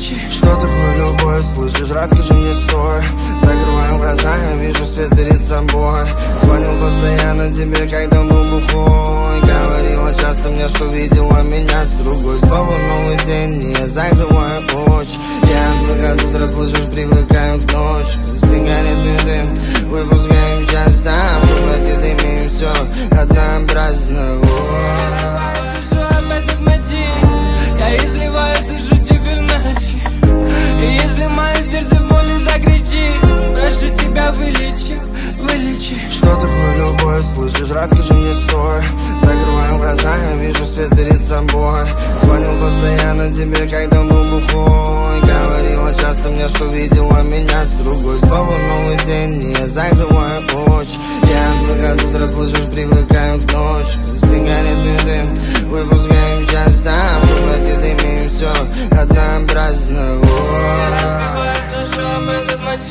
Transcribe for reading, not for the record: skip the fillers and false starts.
вылечи. Что такое любовь, слышишь, расскажи мне, стой. Закрываю глаза, я вижу свет перед собой. Звонил постоянно тебе, когда был бухой. Говорила часто мне, что видела меня с другой. Снова новый день, и я закрываю очи. Я отвыкаю, тут расслышишь, привыкаю к ночи. Сигаретный дым, выпускаем счастье. Мы владеем, имеем все однообразно. Я изливаю душу тебе в ночи. И если мое сердце в боли закричит, прошу тебя, вылечи, вылечи. Что такое любовь, слышишь, расскажи мне, стой. Закрываю глаза, я вижу свет перед собой. Звонил постоянно тебе, когда был бухой. Говорила часто мне, что видела меня с другой. Снова новый день, и я закрываю очи. Я отвыкаю, тут расслышишь, привыкаю к ночи. Сигаретный дым, выпускаем счастье. Мы владеем, имеем все однообразно. Разбивает душу об этот мотив.